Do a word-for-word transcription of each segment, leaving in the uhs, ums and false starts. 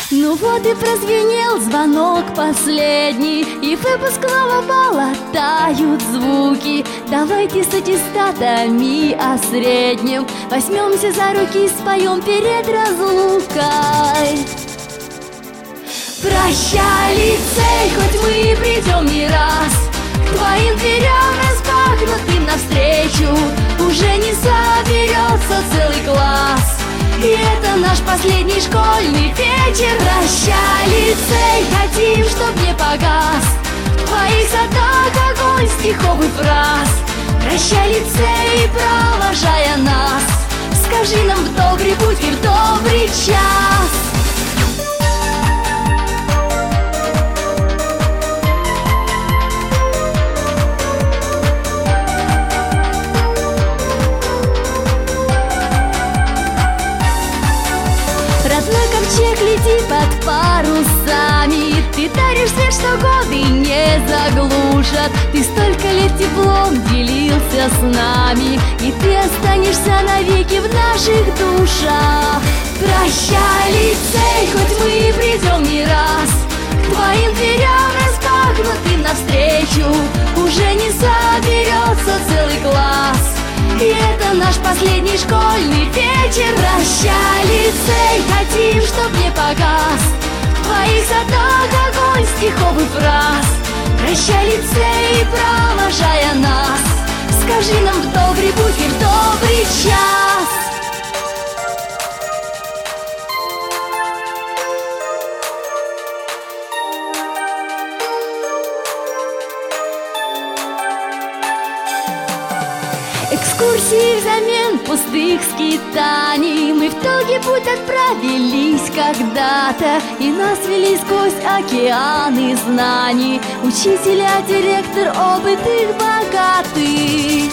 Ну вот и прозвенел звонок последний, и выпускного бала тают звуки. Давайте с аттестатами о среднем возьмемся за руки, споем перед разлукой. Прощай, лицей, хоть мы придем не раз, к твоим дверям распахнутым навстречу уже не соберется целый класс. И это наш последний школьный вечер. Прощай, лицей, хотим, чтоб не погас в твоих садах огонь стихов и фраз. Прощай, лицей, провожая нас, скажи нам в добрый путь и в добрый час. Родной ковчег летит под парусами, ты даришь свет, что годы не заглушат. Ты столько лет теплом делился с нами, и ты останешься навеки в наших душах. Прощай, лицей, хоть мы придем не раз, к твоим дверям распахнутым навстречу уже не соберется целый класс. И это наш последний школьный вечер. Прощай, лицей, хотим, чтоб не погас в твоих садах огонь стихов и фраз. Прощай, лицей, провожая нас, скажи нам в добрый путь и в добрый час. Экскурсии взамен пустых скитаний, мы в долгий путь отправились когда-то, и нас вели сквозь океаны знаний учителя, директор, опыт их богатый.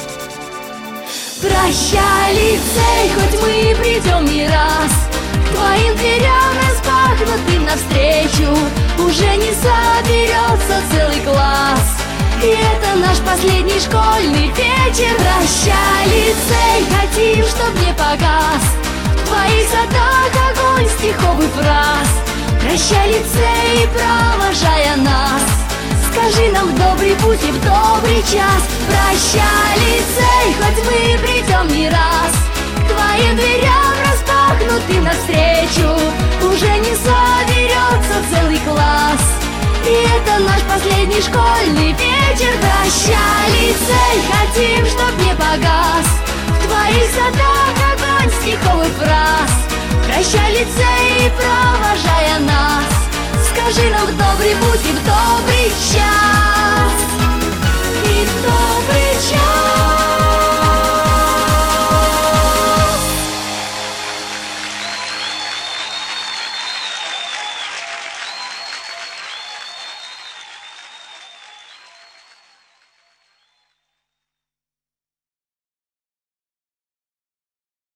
Прощай, лицей, хоть мы придем не раз, к твоим дверям распахнутым навстречу уже не соберется целый класс. И это наш последний школьный вечер. Прощай, лицей, хотим, чтоб не погас в твоих садах огонь стихов и фраз. Прощай, лицей, провожая нас, скажи нам в добрый путь и в добрый час. Прощай, лицей, хоть мы придем не раз, к твоим дверям распахнутым навстречу уже не соберется целый класс. И это наш последний школьный вечер. Прощай, лицей, хотим, чтоб не погас в твоих садах огонь стихов и фраз. Прощай, лицей, провожая нас, скажи нам в добрый путь и в добрый час. И в добрый час.